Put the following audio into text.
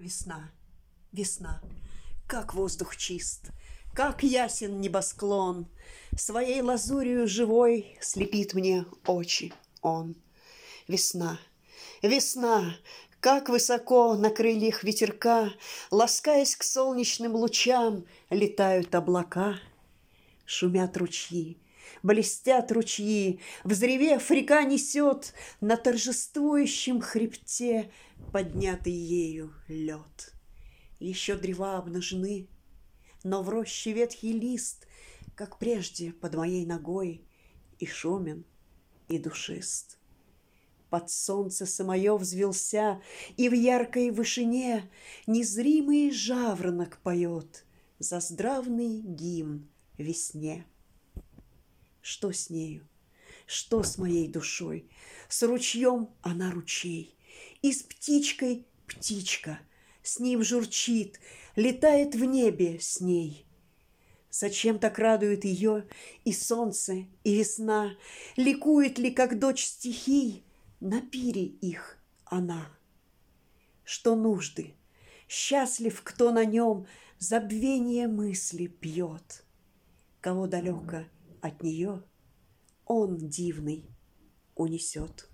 Весна, весна, как воздух чист, как ясен небосклон, своей лазурью живой слепит мне очи он. Весна, весна, как высоко на крыльях ветерка, ласкаясь к солнечным лучам, летают облака. Шумят ручьи, блестят ручьи, взревев, река несет на торжествующем хребте поднятый ею лед. Еще древа обнажены, но в роще ветхий лист, как прежде под моей ногой, и шумен, и душист. Под солнце самое взвился, и в яркой вышине незримый жаворонок поет заздравный гимн весне. Что с нею? Что с моей душой? С ручьем она ручей, и с птичкой птичка. С ним журчит, летает в небе с ней. Зачем так радует ее и солнце, и весна? Ликует ли, как дочь стихий, на пире их она? Что нужды? Счастлив, кто на нем забвение мысли пьет. Кого далеко от нее он дивный унесет.